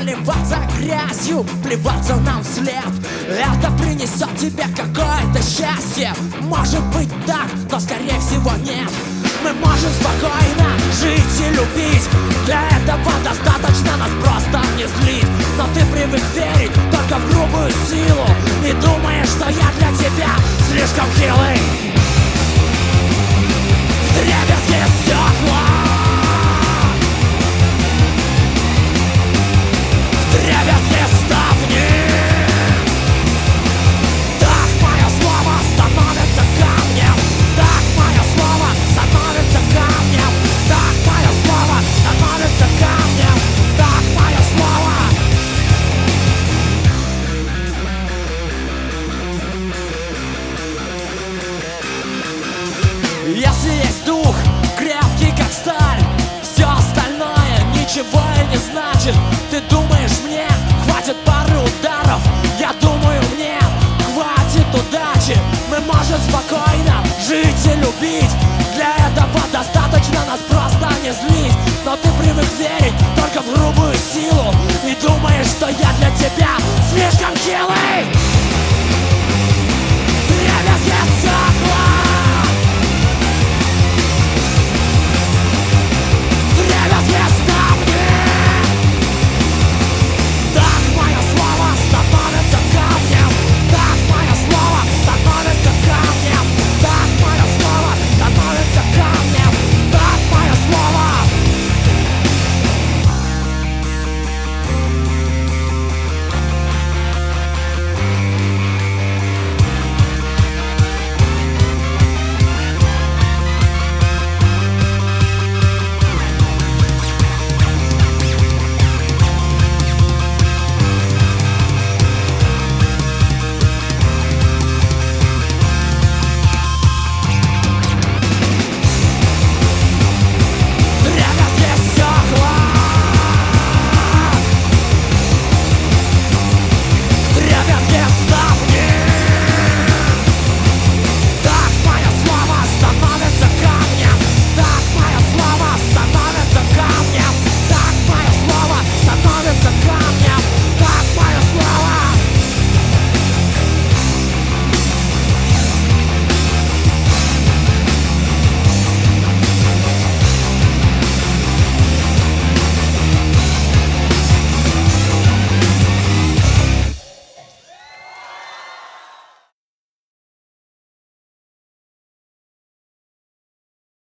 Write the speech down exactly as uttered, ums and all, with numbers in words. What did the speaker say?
заливаться грязью, плеваться нам вслед. Это принесет тебе какое-то счастье. Может быть так, но скорее всего нет. Мы можем спокойно жить и любить. Для этого достаточно нас просто не злить. Но ты привык верить только в грубую силу и думаешь, что я для тебя слишком хилый.